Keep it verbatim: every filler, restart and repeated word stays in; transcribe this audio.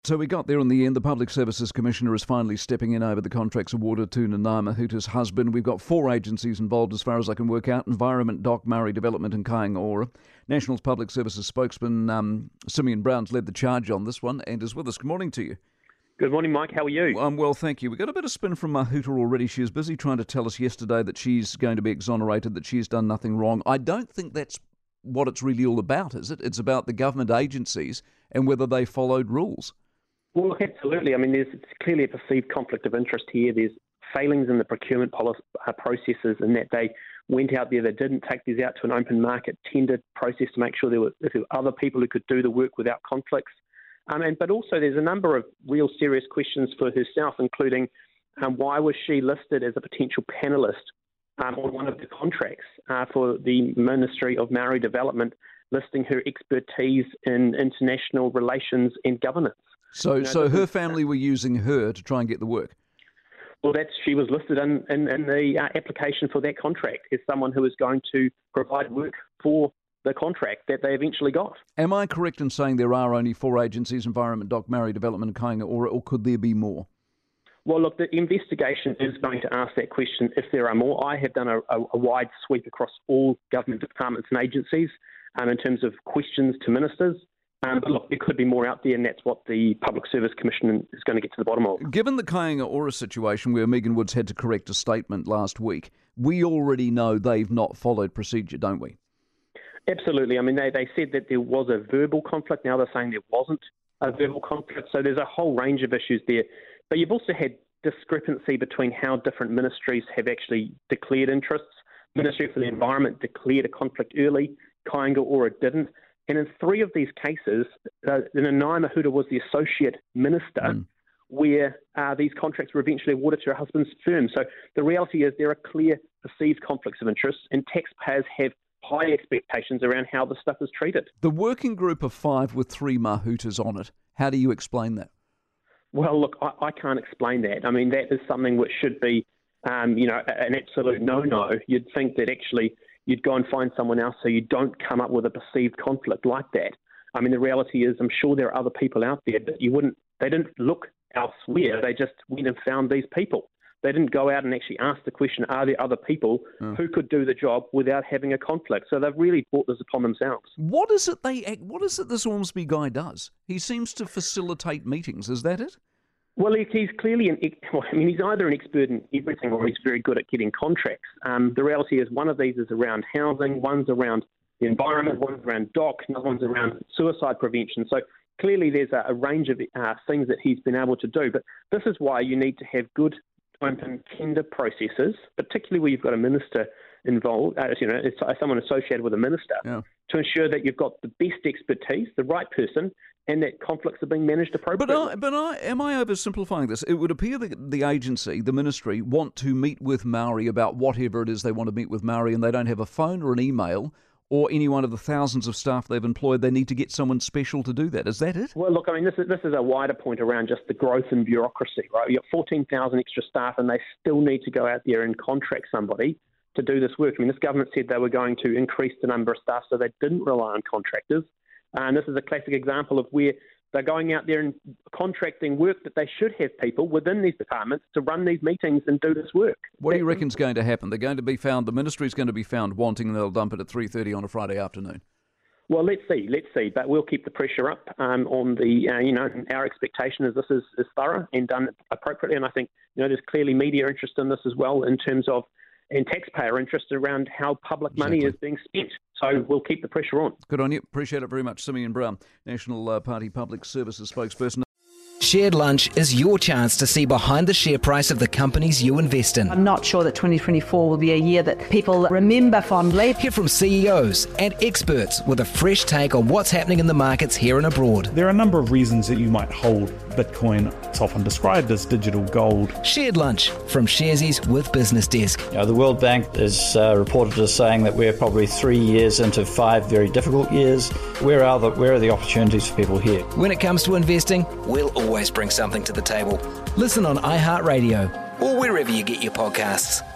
So we got there in the end. The Public Services Commissioner is finally stepping in over the contracts awarded to Nanaia Mahuta's husband. We've got four agencies involved as far as I can work out: Environment, Doc, Maori Development and Kāinga Ora. National's Public Services spokesman um, Simeon Brown's led the charge on this one and is with us. Good morning to you. Good morning, Mike. How are you? I'm well, thank you. We got a bit of spin from Mahuta already. She was busy trying to tell us yesterday that she's going to be exonerated, that she's done nothing wrong. I don't think that's what it's really all about, is it? It's about the government agencies and whether they followed rules. Well, look, absolutely. I mean, there's clearly a perceived conflict of interest here. There's failings in the procurement policy, uh, processes in that they went out there, they didn't take these out to an open market tender process to make sure there were, there were other people who could do the work without conflicts. Um, and, but also there's a number of real serious questions for herself, including um, why was she listed as a potential panellist um, on one of the contracts uh, for the Ministry of Maori Development, listing her expertise in international relations and governance. So, you know, so her family were using her to try and get the work? Well, that's she was listed in, in, in the uh, application for that contract as someone who is going to provide work for the contract that they eventually got. Am I correct in saying there are only four agencies, Environment, Doc, Maori Development and Kāinga Ora, or could there be more? Well, look, the investigation is going to ask that question if there are more. I have done a, a, a wide sweep across all government departments and agencies um, in terms of questions to ministers. Um, but look, there could be more out there, and that's what the Public Service Commission is going to get to the bottom of. Given the Kāinga Ora situation where Megan Woods had to correct a statement last week, we already know they've not followed procedure, don't we? Absolutely. I mean, they, they said that there was a verbal conflict. Now they're saying there wasn't a verbal conflict. So there's a whole range of issues there. But you've also had discrepancy between how different ministries have actually declared interests. Ministry for the Environment declared a conflict early. Kāinga Ora didn't. And in three of these cases, uh, Nanaia Mahuta was the associate minister mm. where uh, these contracts were eventually awarded to her husband's firm. So the reality is there are clear perceived conflicts of interest, and taxpayers have high expectations around how the stuff is treated. The working group of five with three Mahutas on it, how do you explain that? Well, look, I, I can't explain that. I mean, that is something which should be, um, you know, an absolute no-no. You'd think that actually you'd go and find someone else so you don't come up with a perceived conflict like that. I mean, the reality is I'm sure there are other people out there, but you wouldn't, they didn't look elsewhere. They just went and found these people. They didn't go out and actually ask the question, are there other people oh. who could do the job without having a conflict? So they've really brought this upon themselves. What is it they? What is it this Ormsby guy does? He seems to facilitate meetings. Is that it? Well, he's clearly an. Well, I mean, he's either an expert in everything or he's very good at getting contracts. Um, the reality is, one of these is around housing, one's around the environment, one's around dock, another one's around suicide prevention. So clearly, there's a, a range of uh, things that he's been able to do. But this is why you need to have good open tender processes, particularly where you've got a minister involved, uh, you know, it's someone associated with a minister, yeah. to ensure that you've got the best expertise, the right person, and that conflicts are being managed appropriately. But, I, but I, am I oversimplifying this? It would appear that the agency, the ministry, want to meet with Maori about whatever it is they want to meet with Maori, and they don't have a phone or an email or any one of the thousands of staff they've employed. They need to get someone special to do that. Is that it? Well, look, I mean, this is this is a wider point around just the growth in bureaucracy, right? You've got fourteen thousand extra staff, and they still need to go out there and contract somebody to do this work. I mean, this government said they were going to increase the number of staff so they didn't rely on contractors. And this is a classic example of where they're going out there and contracting work that they should have people within these departments to run these meetings and do this work. What do you reckon's going to happen? They're going to be found, the ministry's going to be found wanting, and they'll dump it at three thirty on a Friday afternoon. Well, let's see, let's see. But we'll keep the pressure up um, on the, uh, you know, our expectation is this is, is thorough and done appropriately. And I think, you know, there's clearly media interest in this as well in terms of, and taxpayer interest around how public money exactly. is being spent. So we'll keep the pressure on. Good on you. Appreciate it very much. Simeon Brown, National uh, Party Public Services spokesperson. Shared Lunch is your chance to see behind the share price of the companies you invest in. I'm not sure that twenty twenty-four will be a year that people remember fondly. Hear from C E Os and experts with a fresh take on what's happening in the markets here and abroad. There are a number of reasons that you might hold Bitcoin. It's often described as digital gold. Shared Lunch from Sharesies with Business Desk. You know, the World Bank is uh, reported as saying that we're probably three years into five very difficult years. Where are the where are the opportunities for people here? When it comes to investing, we'll always bring something to the table. Listen on iHeartRadio or wherever you get your podcasts.